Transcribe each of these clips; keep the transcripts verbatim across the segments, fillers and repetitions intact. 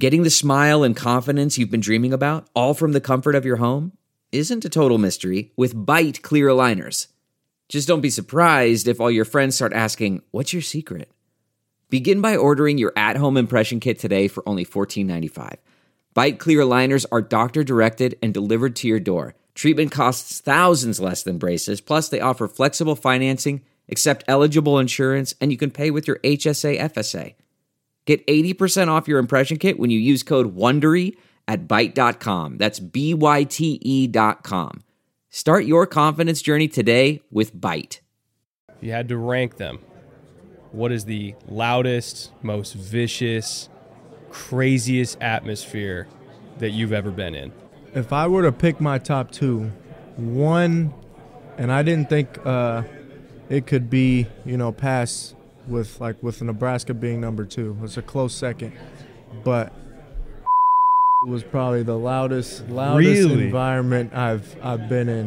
Getting the smile and confidence you've been dreaming about, all from the comfort of your home, isn't a total mystery with Byte clear aligners. Just don't be surprised if all your friends start asking, "What's your secret?" Begin by ordering your at-home impression kit today for only fourteen ninety-five. Byte clear aligners are doctor-directed and delivered to your door. Treatment costs thousands less than braces, plus they offer flexible financing, accept eligible insurance, and you can pay with your H S A F S A. Get eighty percent off your impression kit when you use code WONDERY at byte dot com. That's B Y T E dot com. Start your confidence journey today with Byte. If you had to rank them, what is the loudest, most vicious, craziest atmosphere that you've ever been in? If I were to pick my top two, one, and I didn't think uh, it could be, you know, pass with like with Nebraska being number two. It's a close second, but it was probably the loudest, loudest really? environment I've I've been in.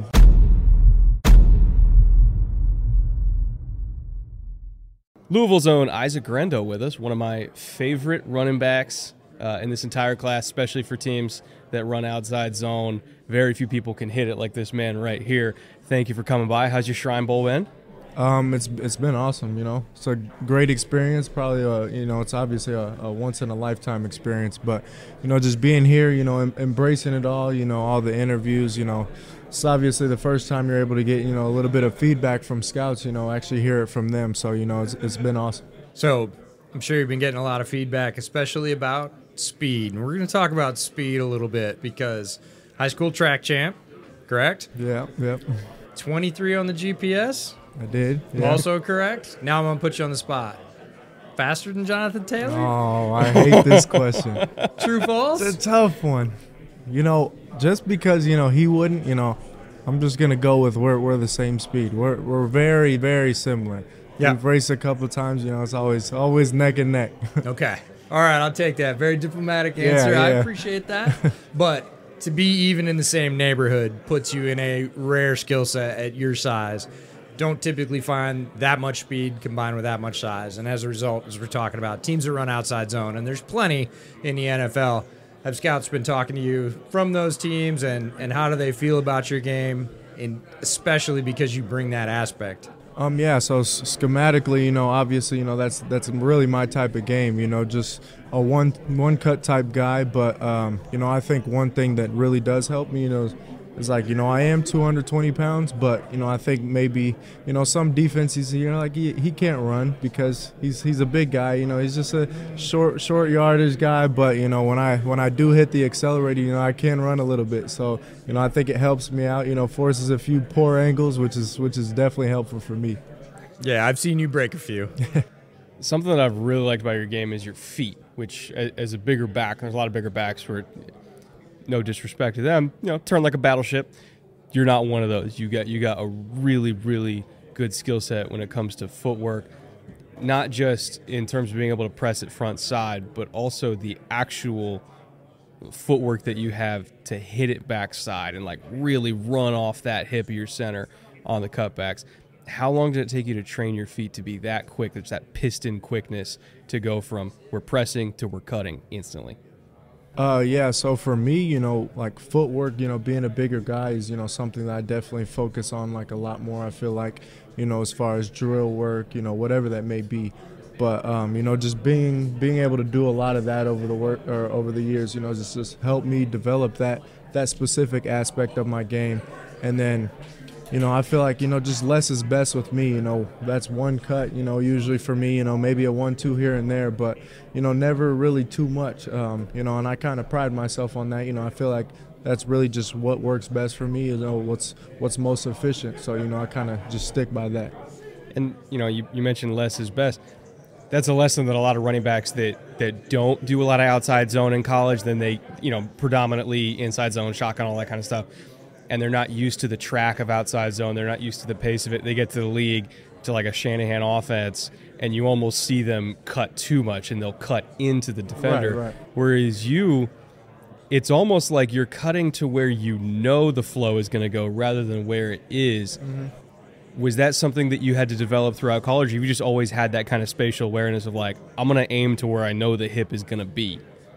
Louisville's own Isaac Grendo with us, one of my favorite running backs uh, in this entire class, especially for teams that run outside zone. Very few people can hit it like this man right here. Thank you for coming by. How's your Shrine Bowl been? Um, it's it's been awesome. You know, it's a great experience. Probably, a, you know, it's obviously a, a once in a lifetime experience. But you know, just being here, you know, em- embracing it all. You know, all the interviews. You know, it's obviously the first time you're able to get, you know, a little bit of feedback from scouts. You know, actually hear it from them. So you know, it's it's been awesome. So I'm sure you've been getting a lot of feedback, especially about speed. And we're going to talk about speed a little bit because high school track champ, correct? Yeah. Yep. twenty-three on the G P S. I did. Yeah. Also correct. Now I'm going to put you on the spot. Faster than Jonathan Taylor? Oh, I hate this question. True, false? It's a tough one. You know, just because, you know, he wouldn't, you know, I'm just going to go with we're, we're the same speed. We're we're very, very similar. Yeah. We've raced a couple of times, you know, it's always always neck and neck. Okay. All right, I'll take that. Very diplomatic answer. Yeah, I yeah. appreciate that. But to be even in the same neighborhood puts you in a rare skill set at your size. Don't typically find that much speed combined with that much size. And as a result, as we're talking about, teams that run outside zone, and there's plenty in the N F L. Have scouts been talking to you from those teams, and, and how do they feel about your game, and especially because you bring that aspect? Um, yeah, so s- schematically, you know, obviously, you know, that's that's really my type of game, you know, just a one one cut type guy. But, um, you know, I think one thing that really does help me, you know, is like, you know, I am two hundred twenty pounds, but, you know, I think maybe, you know, some defenses, you know, like he, he can't run because he's he's a big guy, you know, he's just a short short yardage guy. But, you know, when I when I do hit the accelerator, you know, I can run a little bit. So, you know, I think it helps me out, you know, forces a few poor angles, which is which is definitely helpful for me. Yeah, I've seen you break a few. Something that I've really liked about your game is your feet, which as a bigger back, there's a lot of bigger backs where, no disrespect to them, you know, turn like a battleship. You're not one of those. You got you got a really, really good skill set when it comes to footwork, not just in terms of being able to press it front side, but also the actual footwork that you have to hit it backside and like really run off that hip of your center on the cutbacks. How long did it take you to train your feet to be that quick? There's that piston quickness to go from we're pressing to we're cutting instantly. Uh, yeah, so for me, you know, like footwork, you know, being a bigger guy is, you know, something that I definitely focus on like a lot more. I feel like, you know, as far as drill work, you know, whatever that may be. But, um, you know, just being being able to do a lot of that over the work or over the years, you know, just, just helped me develop that that specific aspect of my game. And then, you know, I feel like, you know, just less is best with me. You know, that's one cut, you know, usually for me, you know, maybe a one, two here and there, but, you know, never really too much, um, you know, and I kind of pride myself on that. You know, I feel like that's really just what works best for me, you know, what's what's most efficient. So, you know, I kind of just stick by that. And, you know, you, you mentioned less is best. That's a lesson that a lot of running backs that, that don't do a lot of outside zone in college, then they, you know, predominantly inside zone, shotgun, all that kind of stuff. And they're not used to the track of outside zone. They're not used to the pace of it. They get to the league, to like a Shanahan offense, and you almost see them cut too much, and they'll cut into the defender. Right, right. Whereas you, it's almost like you're cutting to where you know the flow is going to go rather than where it is. Mm-hmm. Was that something that you had to develop throughout college? Or you just always had that kind of spatial awareness of like, I'm going to aim to where I know the hip is going to be?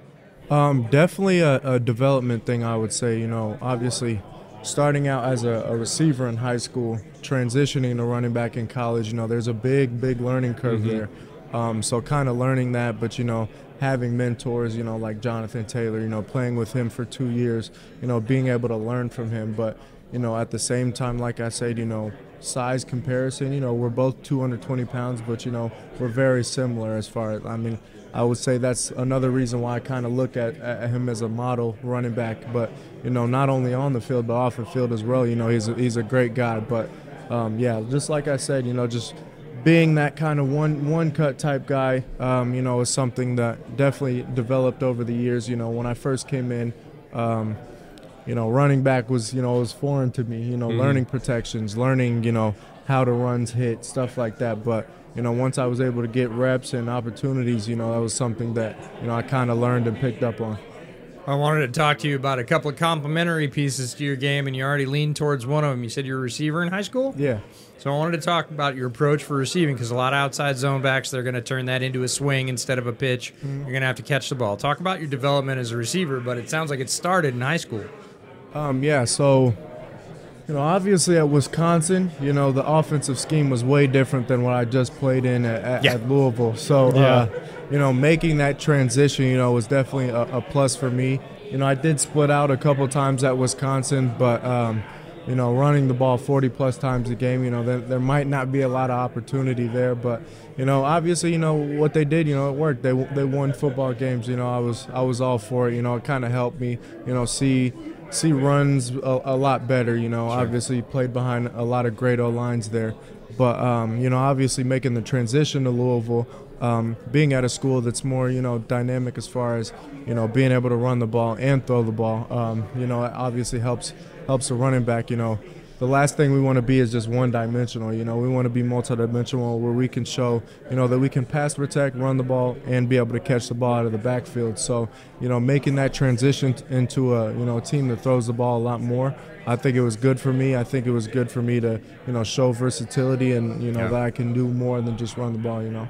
Um, definitely a, a development thing, I would say. You know, obviously, starting out as a, a receiver in high school, transitioning to running back in college, you know, there's a big, big learning curve Mm-hmm. there. Um, so kind of learning that, but, you know, having mentors, you know, like Jonathan Taylor, you know, playing with him for two years, you know, being able to learn from him. But, you know, at the same time, like I said, you know, size comparison, you know, we're both two hundred twenty pounds, but, you know, we're very similar as far as, I mean, I would say that's another reason why I kind of look at, at him as a model running back. But, you know, not only on the field, but off the field as well. You know, he's a, he's a great guy. But, um, yeah, just like I said, you know, just being that kind of one one cut type guy, um, you know, is something that definitely developed over the years. You know, when I first came in, um, you know, running back was, you know, was foreign to me. You know, Mm-hmm. learning protections, learning, you know, how to runs hit, stuff like that. But, you know, once I was able to get reps and opportunities, you know, that was something that, you know, I kind of learned and picked up on. I wanted to talk to you about a couple of complementary pieces to your game, and you already leaned towards one of them. You said you were a receiver in high school? Yeah. So I wanted to talk about your approach for receiving, because a lot of outside zone backs, they're going to turn that into a swing instead of a pitch. You're going to have to catch the ball. Talk about your development as a receiver, but it sounds like it started in high school. Um, yeah, so, you know, obviously at Wisconsin, you know, the offensive scheme was way different than what I just played in at, at, Yeah. at Louisville. So, Yeah. uh, you know, making that transition, you know, was definitely a, a plus for me. You know, I did split out a couple times at Wisconsin, but, um, you know, running the ball forty-plus times a game, you know, there, there might not be a lot of opportunity there. But, you know, obviously, you know, what they did, you know, it worked. They they won football games. You know, I was I was all for it. You know, it kind of helped me, you know, see see runs a, a lot better. You know, obviously played behind a lot of great O-lines there. But, um, you know, obviously making the transition to Louisville, um, being at a school that's more, you know, dynamic as far as, you know, being able to run the ball and throw the ball, um, you know, it obviously helps helps a running back. You know, the last thing we want to be is just one-dimensional. You know, we want to be multidimensional where we can show, you know, that we can pass protect, run the ball, and be able to catch the ball out of the backfield. So, you know, making that transition t- into a, you know, a team that throws the ball a lot more, I think it was good for me. I think it was good for me to, you know, show versatility and, you know, Yeah. that I can do more than just run the ball, you know.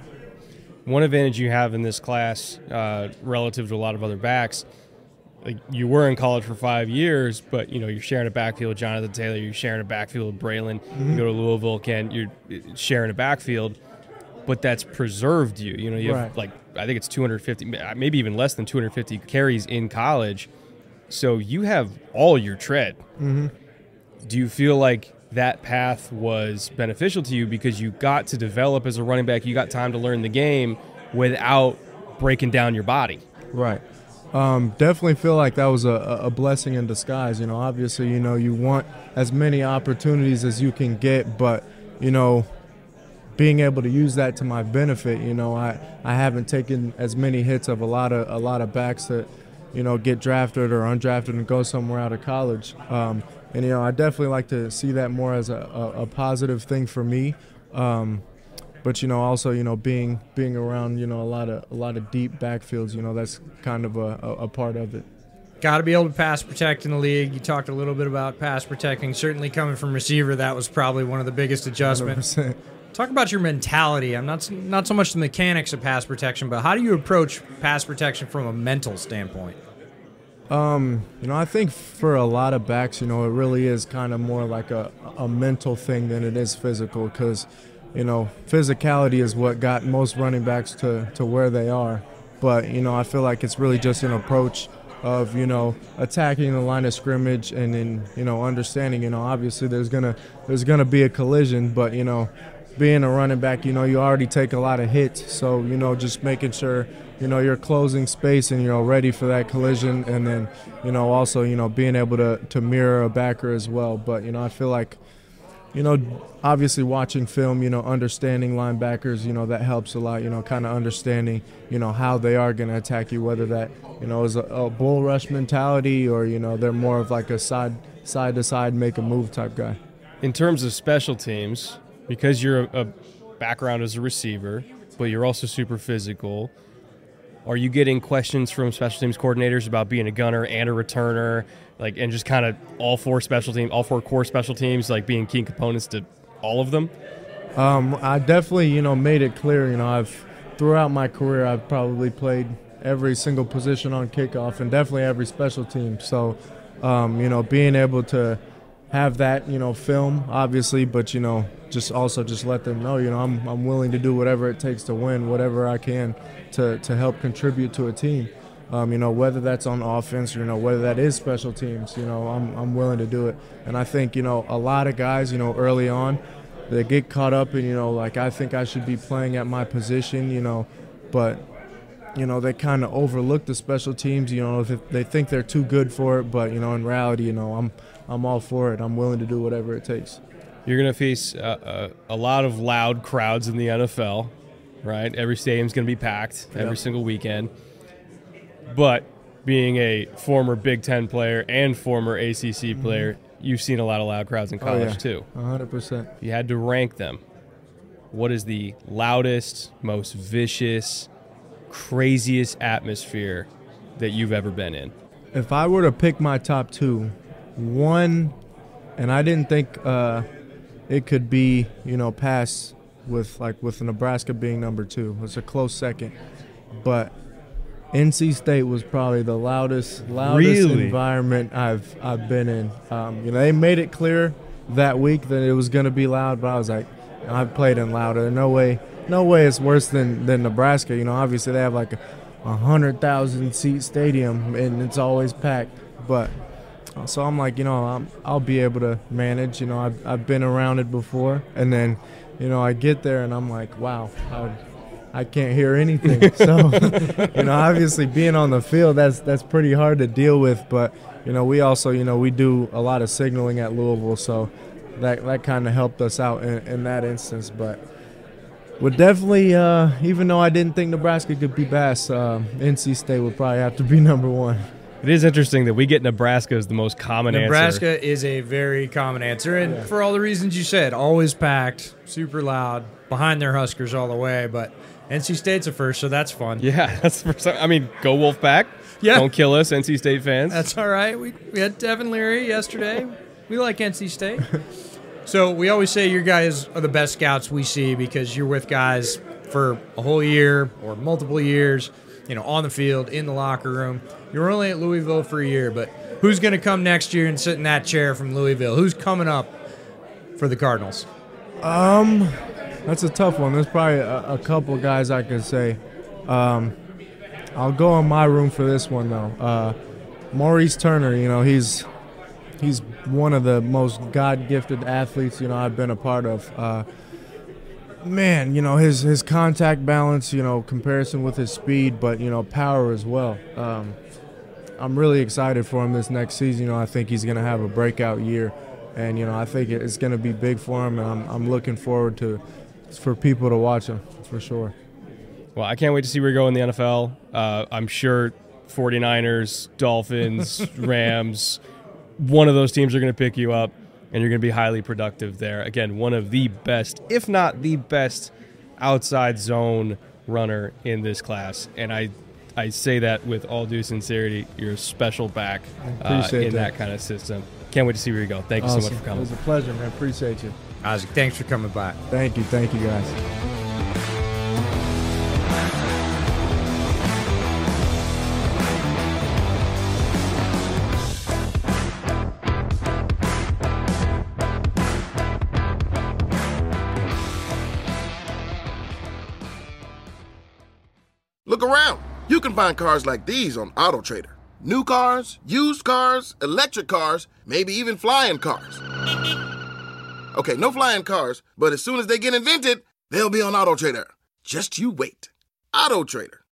One advantage you have in this class uh, relative to a lot of other backs, like you were in college for five years, but you know you're sharing a backfield with Jonathan Taylor, you're sharing a backfield with Braylon. You go to Louisville, Ken, you're sharing a backfield, but that's preserved you. You know, you have Right. like I think it's two hundred fifty, maybe even less than two hundred fifty carries in college, so you have all your tread. Mm-hmm. Do you feel like that path was beneficial to you because you got to develop as a running back, you got time to learn the game without breaking down your body? Right. Um, definitely feel like that was a, a blessing in disguise. You know, obviously, you know, you want as many opportunities as you can get, but, you know, being able to use that to my benefit, you know, I, I haven't taken as many hits of a lot of a lot of backs that, you know, get drafted or undrafted and go somewhere out of college. Um, and, you know, I definitely like to see that more as a, a, a positive thing for me. Um, But, you know, also, you know, being being around, you know, a lot of a lot of deep backfields, you know, that's kind of a, a, a part of it. Got to be able to pass protect in the league. You talked a little bit about pass protecting. Certainly coming from receiver, that was probably one of the biggest adjustments. one hundred percent. Talk about your mentality. I'm not not so much the mechanics of pass protection, but how do you approach pass protection from a mental standpoint? Um, you know, I think for a lot of backs, you know, it really is kind of more like a, a mental thing than it is physical because, you know, physicality is what got most running backs to, to where they are. But, you know, I feel like it's really just an approach of, you know, attacking the line of scrimmage and then, you know, understanding, you know, obviously there's going to there's gonna be a collision, but, you know, being a running back, you know, you already take a lot of hits. So, you know, just making sure, you know, you're closing space and you're ready for that collision. And then, you know, also, you know, being able to, to mirror a backer as well. But, you know, I feel like, you know, obviously watching film, you know, understanding linebackers, you know, that helps a lot, you know, kind of understanding, you know, how they are going to attack you, whether that, you know, is a, a bull rush mentality or, you know, they're more of like a side, side to side, make a move type guy. In terms of special teams, because you're a, a background as a receiver, but you're also super physical, are you getting questions from special teams coordinators about being a gunner and a returner, like, and just kind of all four special team, all four core special teams, like being key components to all of them? Um, I definitely, you know, made it clear, you know, I've throughout my career, I've probably played every single position on kickoff and definitely every special team. So, um, you know, being able to have that, you know, film, obviously, but, you know, just also just let them know, you know, I'm I'm willing to do whatever it takes to win, whatever I can to, to help contribute to a team. Um, you know, whether that's on offense or, you know, whether that is special teams, you know, I'm I'm willing to do it. And I think, you know, a lot of guys, you know, early on, they get caught up in, you know, like, I think I should be playing at my position, you know, but, you know, they kind of overlook the special teams, you know, they think they're too good for it, but, you know, in reality, you know, I'm I'm all for it. I'm willing to do whatever it takes. You're going to face uh, a, a lot of loud crowds in the N F L, right? Every stadium's going to be packed every yep. single weekend. But being a former Big Ten player and former A C C player, mm-hmm. you've seen a lot of loud crowds in college oh, yeah. too. one hundred percent. If you had to rank them, what is the loudest, most vicious, craziest atmosphere that you've ever been in? If I were to pick my top two, one, and I didn't think uh, it could be, you know, pass with like with Nebraska being number two. It's a close second, but N C State was probably the loudest, loudest really? environment I've I've been in. Um, you know, they made it clear that week that it was going to be loud, but I was like, I've played in louder. No way, no way it's worse than, than Nebraska. You know, obviously they have like a, a hundred thousand seat stadium and it's always packed. But so I'm like, you know, I'm, I'll be able to manage. You know, I've I've been around it before, and then, you know, I get there and I'm like, wow, I, I can't hear anything. So, you know, obviously being on the field, that's that's pretty hard to deal with. But, you know, we also, you know, we do a lot of signaling at Louisville, so that that kind of helped us out in, in that instance. But would definitely, uh, even though I didn't think Nebraska could be Bass, uh, N C State would probably have to be number one. It is interesting that we get Nebraska as the most common Nebraska answer. Nebraska is a very common answer, and yeah. for all the reasons you said, always packed, super loud, behind their Huskers all the way, but N C State's a first, so that's fun. Yeah, that's the first time. I mean, go Wolfpack. Yeah. Don't kill us, N C State fans. That's all right. We, we had Devin Leary yesterday. We like N C State. So we always say your guys are the best scouts we see because you're with guys for a whole year or multiple years, you know, on the field, in the locker room. You're only at Louisville for a year, but who's going to come next year and sit in that chair from Louisville? Who's coming up for the Cardinals? Um, that's a tough one. There's probably a, a couple guys I could say. Um, I'll go in my room for this one, though. Uh, Maurice Turner, you know, he's he's one of the most God-gifted athletes, you know, I've been a part of. Uh, man, you know, his, his contact balance, you know, comparison with his speed, but, you know, power as well. Um, I'm really excited for him this next season. You know, I think he's going to have a breakout year, and, you know, I think it's going to be big for him, and I'm, I'm looking forward to for people to watch him, for sure. Well, I can't wait to see where we go in the N F L. Uh, I'm sure forty-niners, Dolphins, Rams, one of those teams are going to pick you up, and you're going to be highly productive there. Again, one of the best, if not the best, outside zone runner in this class. And I I say that with all due sincerity. You're a special back uh, in that. that kind of system. Can't wait to see where you go. Thank you awesome. so much for coming. It was a pleasure, man. Appreciate you. Isaac, thanks for coming by. Thank you. Thank you, guys. Look around. You can find cars like these on AutoTrader. New cars, used cars, electric cars, maybe even flying cars. Okay, no flying cars, but as soon as they get invented, they'll be on AutoTrader. Just you wait. AutoTrader.